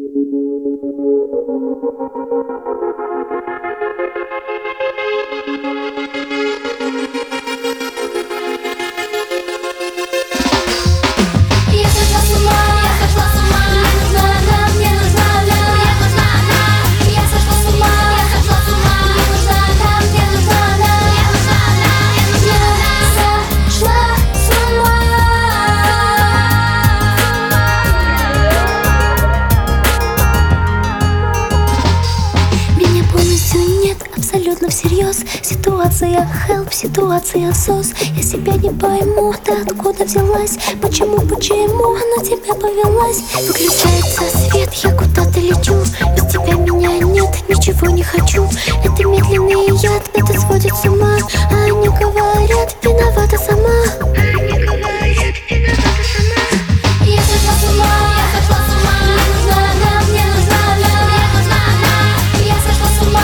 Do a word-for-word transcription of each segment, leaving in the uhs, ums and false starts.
Абсолютно всерьез. Ситуация help, ситуация сос. Я себя не пойму, ты откуда взялась? Почему, почему на тебя повелась? Выключается свет, я куда-то лечу. Без тебя меня нет, ничего не хочу. Это медленный яд, это сводит с ума. А они говорят, виновата сама. Они говорят, виновата сама. Я сошла с ума, я сошла с ума. Мне нужна она, мне нужна она, мне нужна она. Я сошла с ума.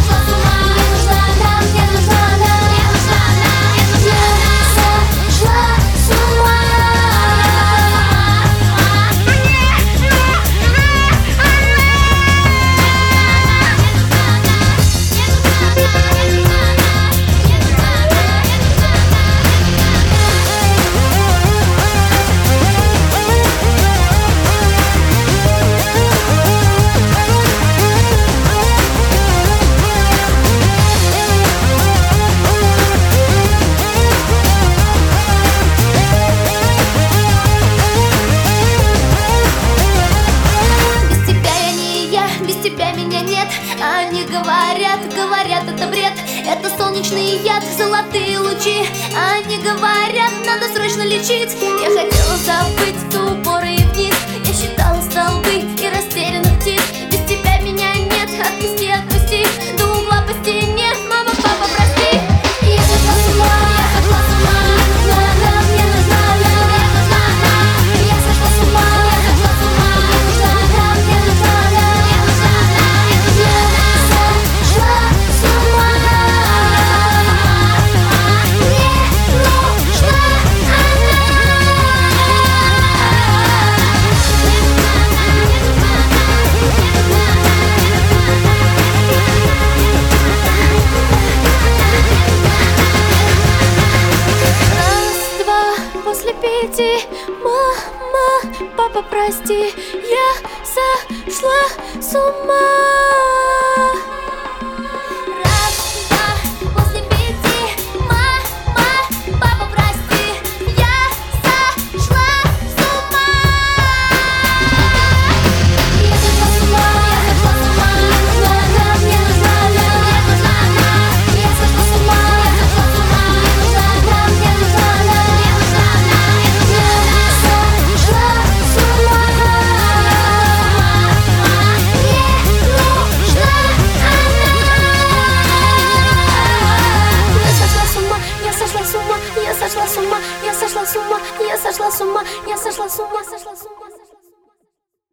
Они говорят, говорят, это бред. Это солнечный яд, золотые лучи. Они говорят, надо срочно лечить. Я хотела забыть ту упоры и вниз. Я считала столбы и растерянных птиц. Без тебя меня нет, отпусти, отпусти. До угла по стене, мама, папа, прости. Я сошла с ума, я сошла с ума. Мне нужна она, мне нужна она, мне нужна она. Я сошла с ума, я сошла с ума. Мне нужна она, мне нужна она, мне нужна она. После пяти, мама, папа, прости, я сошла с ума. Раз, два, после пяти, мама, папа, прости, я сошла с ума. Я сошла с ума, я сошла с ума. Мне нужна она, мне нужна она, мне нужна она. Я сошла с ума, я сошла с ума. Мне нужна она, мне нужна она. Я сошла с ума, я сошла с ума, я сошла с ума, я сошла с ума, я сошла с ума.